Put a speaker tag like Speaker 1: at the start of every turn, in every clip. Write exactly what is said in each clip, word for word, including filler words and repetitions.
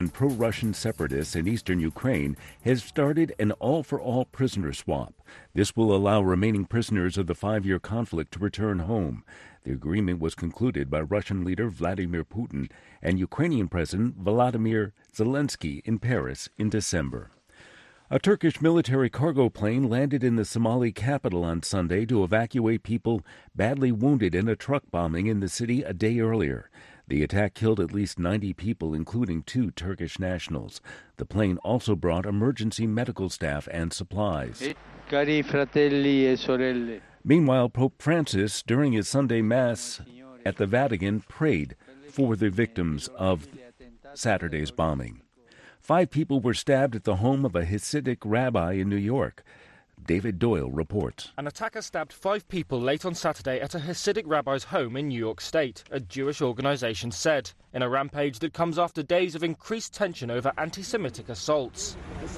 Speaker 1: Pro-Russian separatists in eastern Ukraine has started an all-for-all prisoner swap. This will allow remaining prisoners of the five-year conflict to return home. The agreement was concluded by Russian leader Vladimir Putin and Ukrainian President Volodymyr Zelensky in Paris in December. A Turkish military cargo plane landed in the Somali capital on Sunday to evacuate people badly wounded in a truck bombing in the city a day earlier. The attack killed at least ninety people, including two Turkish nationals. The plane also brought emergency medical staff and supplies.
Speaker 2: Cari fratelli e sorelle.
Speaker 1: Meanwhile, Pope Francis, during his Sunday Mass at the Vatican, prayed for the victims of Saturday's bombing. Five people were stabbed at the home of a Hasidic rabbi in New York. David Doyle reports.
Speaker 3: An attacker stabbed five people late on Saturday at a Hasidic rabbi's home in New York State, a Jewish organization said, in a rampage that comes after days of increased tension over anti-Semitic assaults.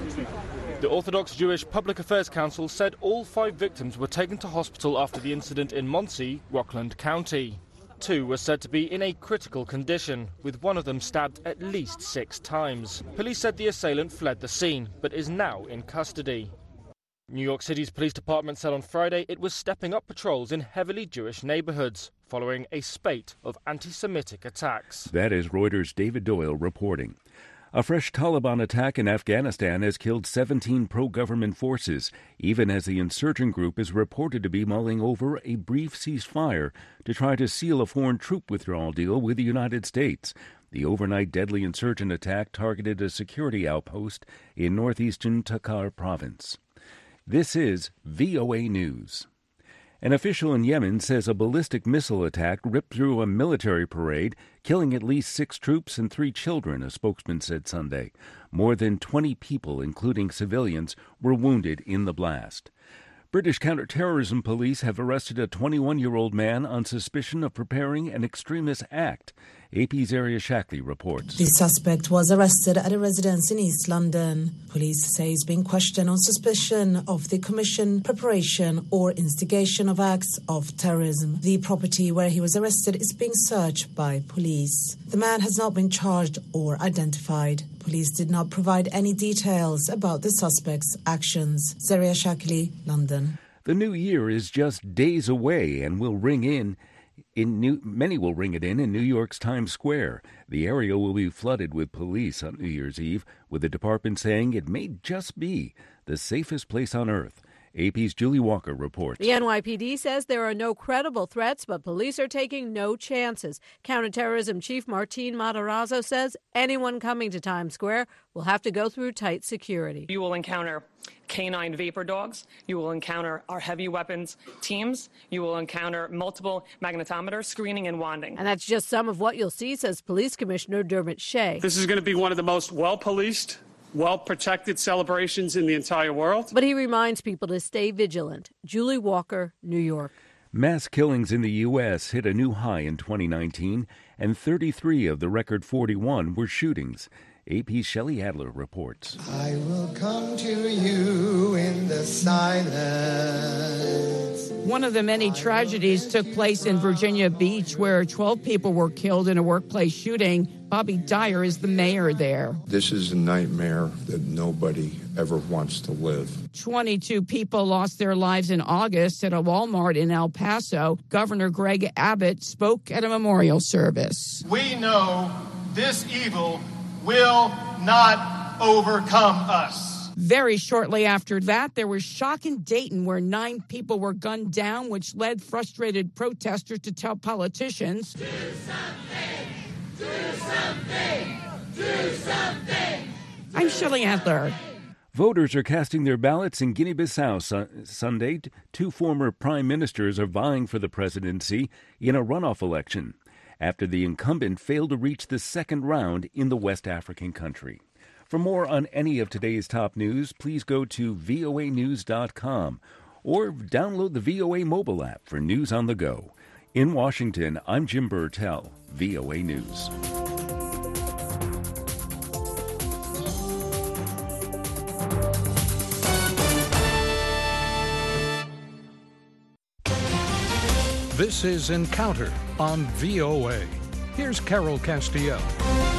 Speaker 3: The Orthodox Jewish Public Affairs Council said all five victims were taken to hospital after the incident in Muncie, Rockland County. Two were said to be in a critical condition, with one of them stabbed at least six times. Police said the assailant fled the scene, but is now in custody. New York City's police department said on Friday it was stepping up patrols in heavily Jewish neighborhoods, following a spate of anti-Semitic attacks.
Speaker 1: That is Reuters' David Doyle reporting. A fresh Taliban attack in Afghanistan has killed seventeen pro-government forces, even as the insurgent group is reported to be mulling over a brief ceasefire to try to seal a foreign troop withdrawal deal with the United States. The overnight deadly insurgent attack targeted a security outpost in northeastern Takhar province. This is V O A News. An official in Yemen says a ballistic missile attack ripped through a military parade, killing at least six troops and three children, a spokesman said Sunday. More than twenty people, including civilians, were wounded in the blast. British counterterrorism police have arrested a twenty-one-year-old man on suspicion of preparing an extremist act. A P's Zaria Shackley reports.
Speaker 4: The suspect was arrested at a residence in East London. Police say he's being questioned on suspicion of the commission, preparation or instigation of acts of terrorism. The property where he was arrested is being searched by police. The man has not been charged or identified. Police did not provide any details about the suspect's actions. Zaria Shackley, London.
Speaker 1: The new year is just days away and will ring in In New, many will ring it in in New York's Times Square. The area will be flooded with police on New Year's Eve, with the department saying it may just be the safest place on earth. A P's Julie Walker reports.
Speaker 5: The N Y P D says there are no credible threats, but police are taking no chances. Counterterrorism Chief Martin Matarazzo says anyone coming to Times Square will have to go through tight security.
Speaker 6: You will encounter canine vapor dogs. You will encounter our heavy weapons teams. You will encounter multiple magnetometers, screening and wanding.
Speaker 5: And that's just some of what you'll see, says Police Commissioner Dermot Shea.
Speaker 7: This is going to be one of the most well-policed, well-protected celebrations in the entire world.
Speaker 5: But he reminds people to stay vigilant. Julie Walker, New York.
Speaker 1: Mass killings in the U S hit a new high in twenty nineteen, and thirty-three of the record forty-one were shootings. A P's Shelley Adler reports.
Speaker 8: I will come to you in the silence.
Speaker 9: One of the many tragedies took place in Virginia Beach, where twelve people were killed in a workplace shooting. Bobby Dyer is the mayor there.
Speaker 10: This is a nightmare that nobody ever wants to live.
Speaker 9: twenty-two people lost their lives in August at a Walmart in El Paso. Governor Greg Abbott spoke at a memorial service.
Speaker 11: We know this evil will not overcome us.
Speaker 9: Very shortly after that, there was shock in Dayton where nine people were gunned down, which led frustrated protesters to tell politicians,
Speaker 12: do something, do something, do something.
Speaker 9: I'm Shelley Adler.
Speaker 1: Voters are casting their ballots in Guinea-Bissau su- Sunday. Two former prime ministers are vying for the presidency in a runoff election after the incumbent failed to reach the second round in the West African country. For more on any of today's top news, please go to V O A news dot com or download the V O A mobile app for news on the go. In Washington, I'm Jim Burtell, V O A News.
Speaker 13: This is Encounter on V O A. Here's Carol Castiel.